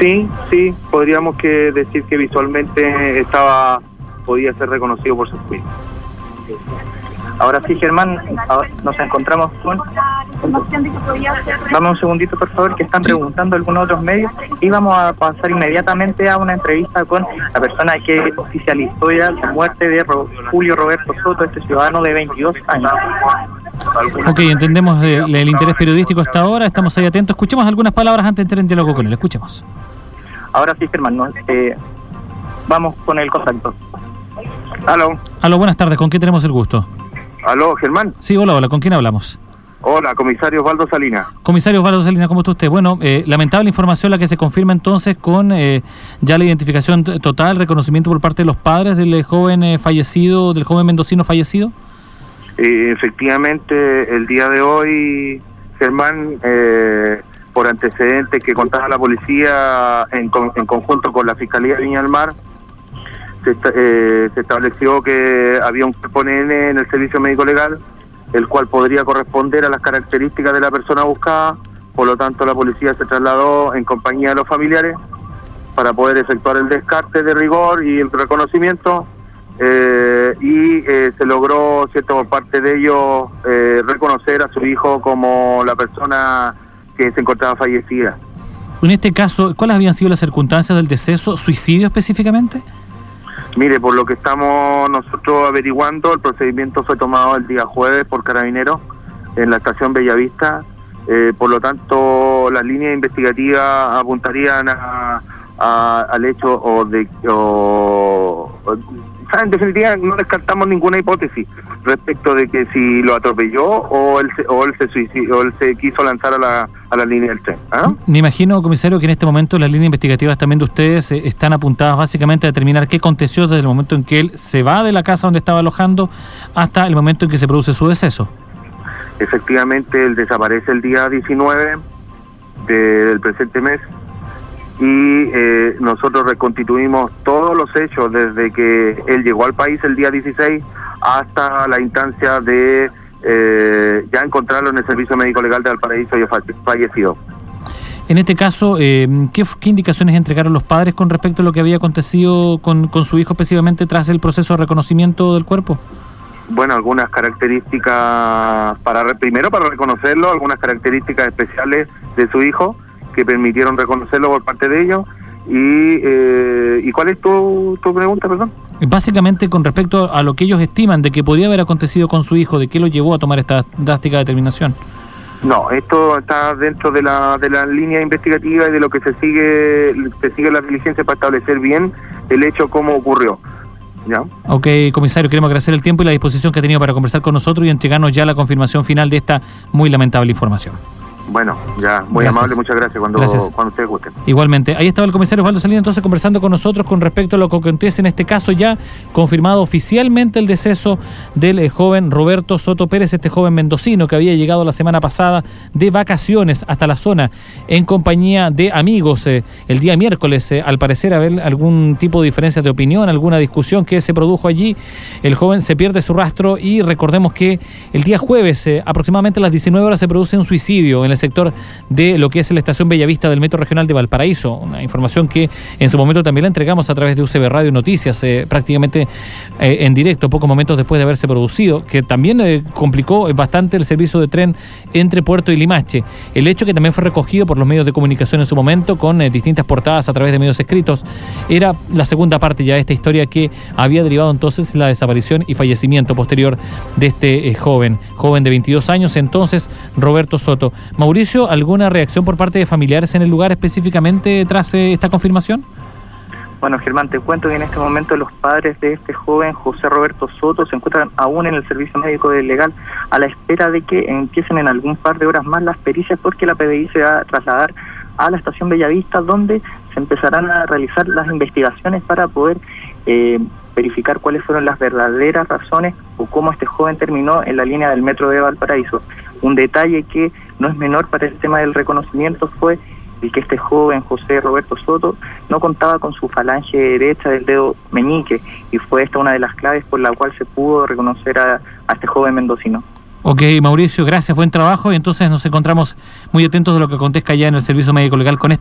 Sí, podríamos decir que visualmente podía ser reconocido por su juicio. Ahora sí, Germán, nos encontramos con... Dame un segundito, por favor, que están preguntando algunos otros medios, y vamos a pasar inmediatamente a una entrevista con la persona que oficializó ya la muerte de Julio Roberto Soto, este ciudadano de 22 años. Ok, entendemos el interés periodístico hasta ahora, estamos ahí atentos. Escuchemos algunas palabras antes de entrar en diálogo con él, escuchemos. Ahora sí, Germán, vamos con el contacto. Aló, buenas tardes, ¿con quién tenemos el gusto? Aló, Germán. Sí, hola, ¿con quién hablamos? Hola, comisario Osvaldo Salinas. Comisario Osvaldo Salinas, ¿cómo está usted? Bueno, lamentable información la que se confirma entonces con ya la identificación total, reconocimiento por parte de los padres del joven fallecido, del joven mendocino fallecido. Efectivamente, el día de hoy, Germán, por antecedentes que contaba la policía en conjunto con la Fiscalía de Viña del Mar, se estableció que había un cuerpo nene en el servicio médico legal, el cual podría corresponder a las características de la persona buscada. Por lo tanto, la policía se trasladó en compañía de los familiares para poder efectuar el descarte de rigor y el reconocimiento, y se logró, cierto, por parte de ellos reconocer a su hijo como la persona que se encontraba fallecida. En este caso, ¿cuáles habían sido las circunstancias del deceso? ¿Suicidio específicamente? Mire, por lo que estamos nosotros averiguando, el procedimiento fue tomado el día jueves por Carabineros en la estación Bellavista. Por lo tanto, las líneas investigativas apuntarían al hecho en definitiva, no descartamos ninguna hipótesis respecto de que si lo atropelló o él se suicidó, o él se quiso lanzar a la línea del tren. Me imagino, comisario, que en este momento las líneas investigativas también de ustedes están apuntadas básicamente a determinar qué aconteció desde el momento en que él se va de la casa donde estaba alojando hasta el momento en que se produce su deceso. Efectivamente, él desaparece el día 19 del presente mes, y nosotros reconstituimos todos los hechos desde que él llegó al país el día 16 hasta la instancia de ya encontrarlo en el servicio médico legal de Valparaíso y fallecido. En este caso, ¿qué indicaciones entregaron los padres con respecto a lo que había acontecido con su hijo específicamente tras el proceso de reconocimiento del cuerpo? Bueno, algunas características, primero para reconocerlo, algunas características especiales de su hijo que permitieron reconocerlo por parte de ellos. ¿Y cuál es tu pregunta, perdón? Básicamente con respecto a lo que ellos estiman de que podría haber acontecido con su hijo, ¿de qué lo llevó a tomar esta drástica determinación? No, esto está dentro de la línea investigativa y de lo que se sigue la diligencia para establecer bien el hecho, cómo ocurrió. ¿Ya? Ok, comisario, queremos agradecer el tiempo y la disposición que ha tenido para conversar con nosotros y entregarnos ya la confirmación final de esta muy lamentable información. Bueno, ya, muy gracias. Amable, muchas gracias cuando ustedes gusten. Igualmente, ahí estaba el comisario Osvaldo Salinas entonces conversando con nosotros con respecto a lo que acontece en este caso, ya confirmado oficialmente el deceso del joven Roberto Soto Pérez, este joven mendocino que había llegado la semana pasada de vacaciones hasta la zona en compañía de amigos el día miércoles, al parecer haber algún tipo de diferencia de opinión, alguna discusión que se produjo allí, el joven se pierde su rastro y recordemos que el día jueves aproximadamente a las 19 horas se produce un suicidio en el sector de lo que es la estación Bellavista del Metro Regional de Valparaíso, una información que en su momento también la entregamos a través de UCB Radio Noticias, prácticamente en directo, pocos momentos después de haberse producido, que también complicó bastante el servicio de tren entre Puerto y Limache. El hecho que también fue recogido por los medios de comunicación en su momento, con distintas portadas a través de medios escritos, era la segunda parte ya de esta historia que había derivado entonces la desaparición y fallecimiento posterior de este joven de 22 años, entonces Roberto Soto. Mauricio, ¿alguna reacción por parte de familiares en el lugar específicamente tras esta confirmación? Bueno, Germán, te cuento que en este momento los padres de este joven, José Roberto Soto, se encuentran aún en el servicio médico legal a la espera de que empiecen en algún par de horas más las pericias, porque la PDI se va a trasladar a la estación Bellavista, donde se empezarán a realizar las investigaciones para poder verificar cuáles fueron las verdaderas razones o cómo este joven terminó en la línea del metro de Valparaíso. Un detalle que no es menor para el tema del reconocimiento fue el que este joven, José Roberto Soto, no contaba con su falange derecha del dedo meñique, y fue esta una de las claves por la cual se pudo reconocer a este joven mendocino. Ok, Mauricio, gracias, buen trabajo, y entonces nos encontramos muy atentos de lo que acontezca ya en el servicio médico legal con esta